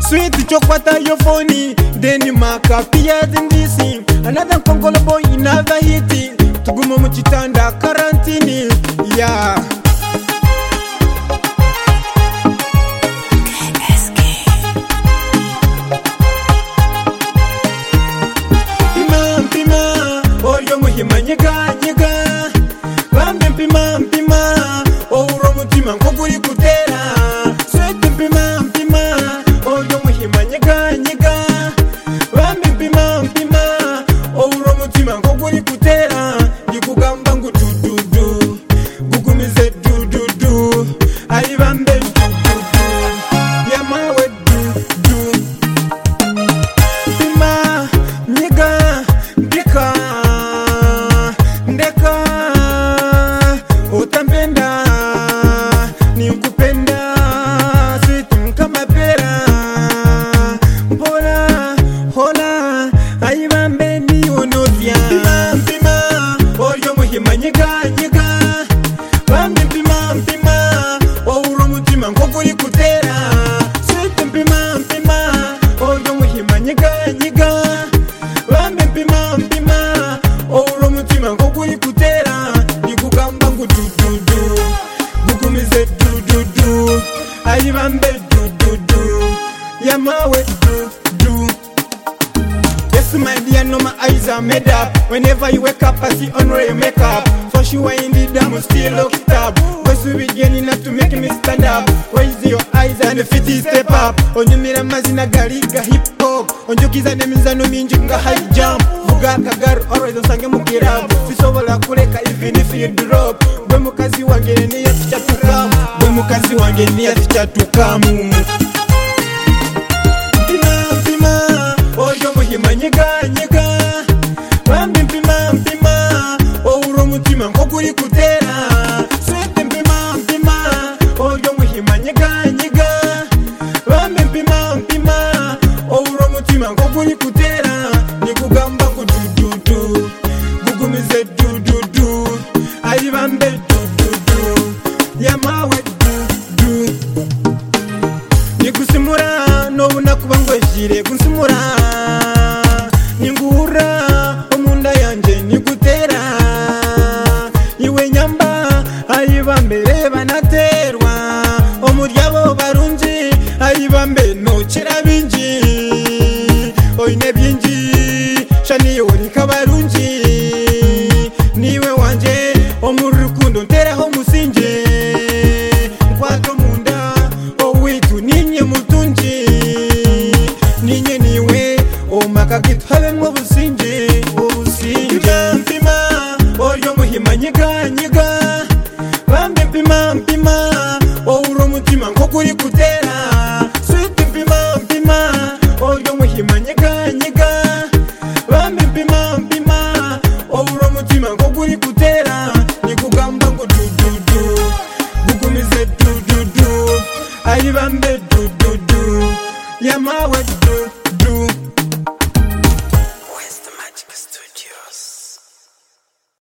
Sweet chokwata your phony, then you mark up Piers in DC. Another Congolo boy in another hit. Tugumo muchitanda quarantine, yeah. Pima, oh yo muhima nyega nyega. Bambe pima, oh romutima nkoguri kutera. Sweet pima, oh yo muhima nyega nyega. Bambe pima, oh romutima nkoguri kutera. Yikugamba ngu du, gugumize du. Ayi bambe du, yamawe du. Pima, nyega, ndeka, utapenda, nikupenda, sweet kama pera. Hola, ayi bambe ni onovya. Pima, oyo muhima nyega. Bambe pima, ouro mutima nkoguri kutera. Sweet pima, oyo muhima nyega. Bambe pima, ouro mutima nkoguri kutera. Nikugamba ngu du, gugumize du. Ayi bambe du, yamawe du. Yes, my dear, no, my eyes are made up. Whenever you wake up, I see on your makeup. For sure, indeed, I'm still locked up. What's we beginning not to make me stand up? Raise your eyes and fit is step up. On your mirror, mazina gariga hip hop. On your kids and mizano minjunga high jump. Fuga kagar, always on sange mukirab. Fisobola kureka even if you drop. Bemukazi wangeni ya fichatukamu. Bemukazi wangeni ya fichatukamu. Oyo muhima nyega. Bambe pima, ouro mutima nkoguri kutera. Sweet pima, oyo muhima nyega. Bambe pima, ouro mutima nkoguri kutera.